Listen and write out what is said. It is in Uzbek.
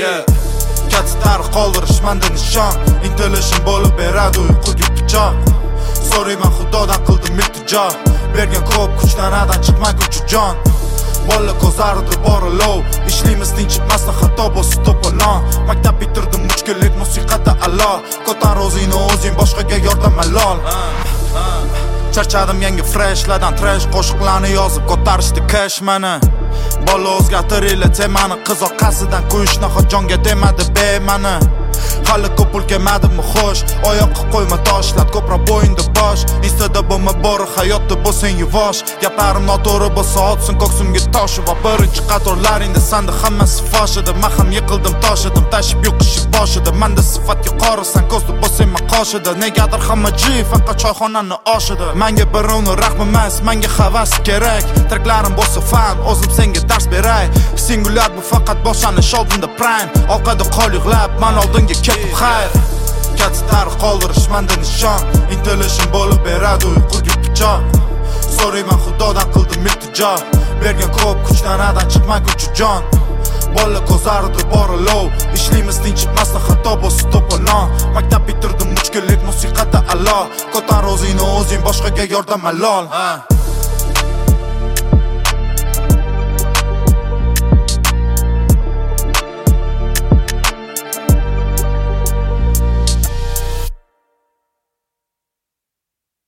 Katta tarix qoldirish menda nishon, intilishim bo'lib beradi uyquga pichoq. So'rayman Xudodan qildim iltijo, bergan ko'p kuchdan adan chiqmaguncha jon. Bola ko'zarida bor olov, ishlaymiz tinchitmasdan hatto bo'lsa to'polon. Maktab bitirdim 3 kunlik musiqada a'lo, ko'tar o'zingni o'zing boshqaga yordam malol. Charchadim yangi freshlardan trash qo'shiqlarni yozib ko'tarishdi cash mani. Bola o'zgartiringlar temani, qiz orqasidan kuyish nahojonga demadi bemani. Hali ko'p pul kelmadimi xo'sh, oyoqqa qo'yma toshlat ko'proq bo'yinda bosh. Instada bo'lma bori hayotda bo'lsang yuvosh, gaplarim noto'g'ri bo'lsa otsin ko'ksimga toshi va birinchi qatorlaringda sanda hammasi fosh edi. Men ham yiqildim tosh edim, tashib yo'qishi boshida. Menda sifat yuqorisan ko'zda bo'lsang maqoshida. Negadir hamma ji faqat choyxonani oshida. Menga birovni rahmi emas, menga havas kerak. Traklarim bo'lsa fan, o'zim senga dars beray. Singulyar bu faqat boshlanish oldinda prime. Orqada qol yig'lab, men oldinga ketib xayr. Katta tarix qoldirish menda nishon, intilishim bo'lib beradi uyquga pichoq. So'rayman Xudodan qildim iltijo, bergan ko'p kuchdan adan chiqmaguncha jon. Bola ko'zarida bor olov, ishlaymiz tinchitmasdan hatto bo'lsa to'polon. Maktab bitirdim 3 kunlik musiqada a'lo, ko'tar o'zingni o'zing boshqaga yordam malol.